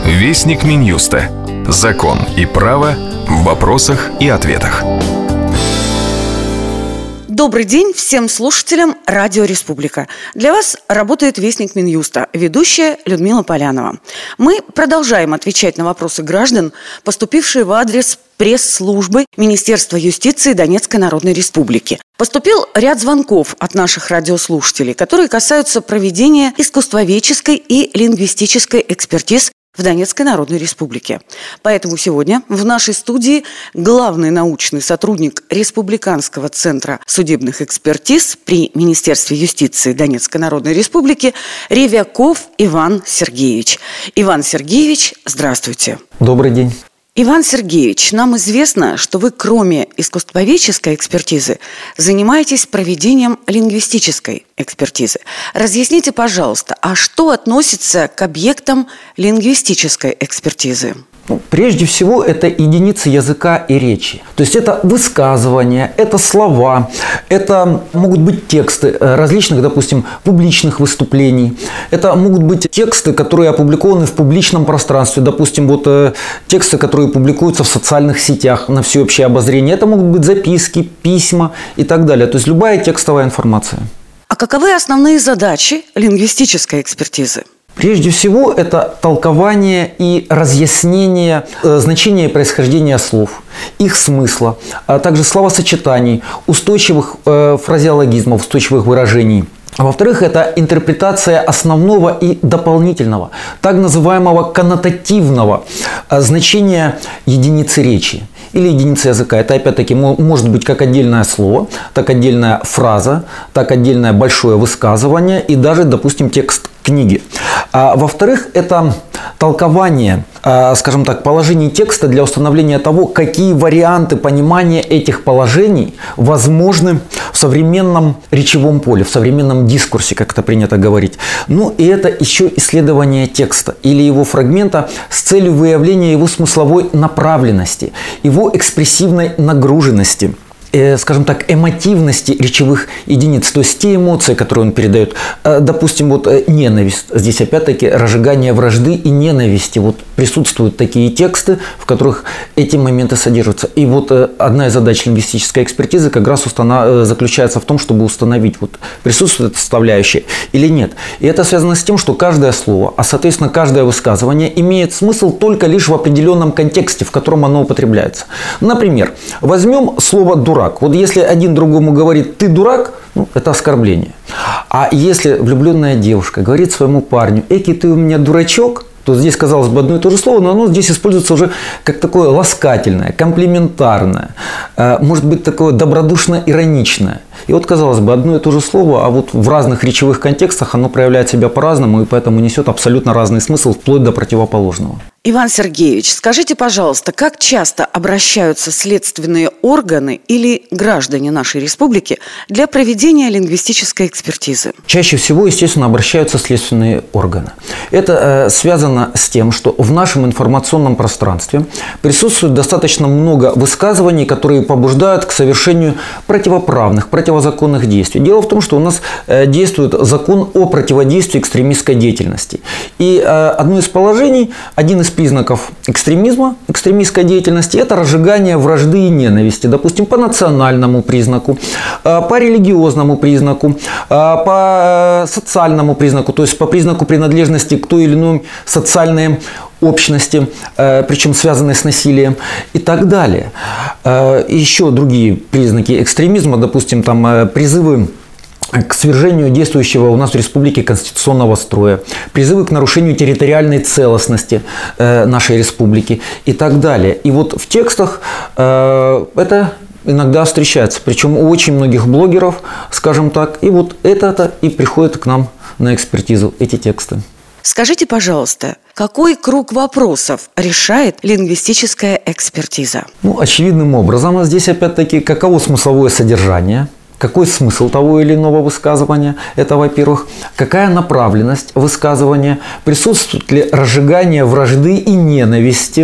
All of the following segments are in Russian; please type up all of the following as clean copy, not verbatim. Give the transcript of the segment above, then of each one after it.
Вестник Минюста. Закон и право в вопросах и ответах. Добрый день всем слушателям Радио Республика. Для вас работает Вестник Минюста, ведущая Людмила Полянова. Мы продолжаем отвечать на вопросы граждан, поступившие в адрес пресс-службы Министерства юстиции Донецкой Народной Республики. Поступил ряд звонков от наших радиослушателей, которые касаются проведения искусствоведческой и лингвистической экспертиз в Донецкой Народной Республике. Поэтому сегодня в нашей студии главный научный сотрудник Республиканского центра судебных экспертиз при Министерстве юстиции Донецкой Народной Республики Ревяков Иван Сергеевич. Иван Сергеевич, здравствуйте. Добрый день. Иван Сергеевич, нам известно, что вы, кроме искусствоведческой экспертизы, занимаетесь проведением лингвистической экспертизы. Разъясните, пожалуйста, а что относится к объектам лингвистической экспертизы? Прежде всего, это единицы языка и речи. То есть это высказывания, это слова, это могут быть тексты различных, допустим, публичных выступлений. Это могут быть тексты, которые опубликованы в публичном пространстве. Допустим, тексты, которые публикуются в социальных сетях на всеобщее обозрение. Это могут быть записки, письма и так далее. То есть любая текстовая информация. А каковы основные задачи лингвистической экспертизы? Прежде всего, это толкование и разъяснение значения и происхождения слов, их смысла, а также словосочетаний, устойчивых фразеологизмов, устойчивых выражений. Во-вторых, это интерпретация основного и дополнительного, так называемого коннотативного значения единицы речи или единицы языка. Это опять-таки может быть как отдельное слово, так отдельная фраза, так отдельное большое высказывание и даже, допустим, текст книги. Во-вторых, это толкование, скажем так, положений текста для установления того, какие варианты понимания этих положений возможны в современном речевом поле, в современном дискурсе, как это принято говорить. И это еще исследование текста или его фрагмента с целью выявления его смысловой направленности, его экспрессивной нагруженности, скажем так, эмотивности речевых единиц, то есть те эмоции, которые он передает. Допустим, ненависть. Здесь опять-таки разжигание вражды и ненависти. Присутствуют такие тексты, в которых эти моменты содержатся. И одна из задач лингвистической экспертизы как раз заключается в том, чтобы установить, присутствует эта составляющая или нет. И это связано с тем, что каждое слово, а соответственно каждое высказывание имеет смысл только лишь в определенном контексте, в котором оно употребляется. Например, возьмем слово «дурак». Если один другому говорит «ты дурак», это оскорбление. А если влюбленная девушка говорит своему парню «эки, ты у меня дурачок», то здесь, казалось бы, одно и то же слово, но оно здесь используется уже как такое ласкательное, комплиментарное, может быть, такое добродушно-ироничное. И казалось бы, одно и то же слово, а в разных речевых контекстах оно проявляет себя по-разному, и поэтому несет абсолютно разный смысл, вплоть до противоположного. Иван Сергеевич, скажите, пожалуйста, как часто обращаются следственные органы или граждане нашей республики для проведения лингвистической экспертизы? Чаще всего, естественно, обращаются следственные органы. Это связано с тем, что в нашем информационном пространстве присутствует достаточно много высказываний, которые побуждают к совершению противоправных, противозаконных действий. Дело в том, что у нас действует закон о противодействии экстремистской деятельности. И одно из положений, один из признаков экстремизма, экстремистской деятельности – это разжигание вражды и ненависти. Допустим, по национальному признаку, по религиозному признаку, по социальному признаку, то есть по признаку принадлежности к той или иной социальной общности, причем связанные с насилием и так далее. Еще другие признаки экстремизма, допустим, призывы к свержению действующего у нас в республике конституционного строя, призывы к нарушению территориальной целостности нашей республики и так далее. И в текстах это иногда встречается, причем у очень многих блогеров, скажем так, и это и приходит к нам на экспертизу, эти тексты. Скажите, пожалуйста, какой круг вопросов решает лингвистическая экспертиза? Очевидным образом, здесь опять-таки, каково смысловое содержание, какой смысл того или иного высказывания, это во-первых. Какая направленность высказывания, присутствует ли разжигание вражды и ненависти,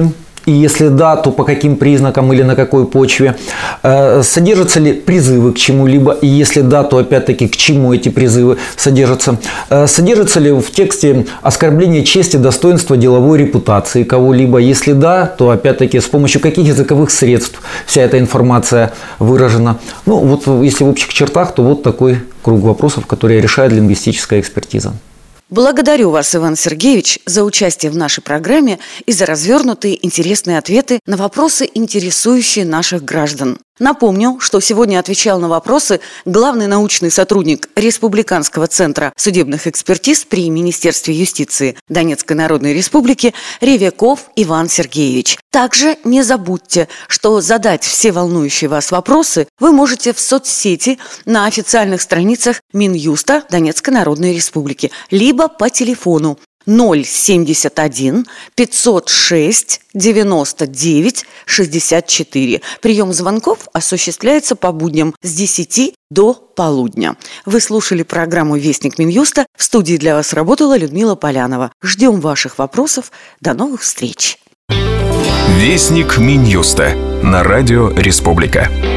И если да, то по каким признакам или на какой почве? Содержатся ли призывы к чему-либо? И если да, то опять-таки к чему эти призывы содержатся? Содержится ли в тексте оскорбление чести, достоинства, деловой репутации кого-либо? Если да, то опять-таки с помощью каких языковых средств вся эта информация выражена? Ну вот если в общих чертах, то вот такой круг вопросов, которые решает лингвистическая экспертиза. Благодарю вас, Иван Сергеевич, за участие в нашей программе и за развернутые интересные ответы на вопросы, интересующие наших граждан. Напомню, что сегодня отвечал на вопросы главный научный сотрудник Республиканского центра судебных экспертиз при Министерстве юстиции Донецкой Народной Республики Ревяков Иван Сергеевич. Также не забудьте, что задать все волнующие вас вопросы вы можете в соцсети на официальных страницах Минюста Донецкой Народной Республики, либо по телефону 071 506 99 64. Прием звонков осуществляется по будням с 10 до полудня. Вы слушали программу «Вестник Минюста». В студии для вас работала Людмила Полянова. Ждем ваших вопросов. До новых встреч. Вестник Минюста на радио Республика.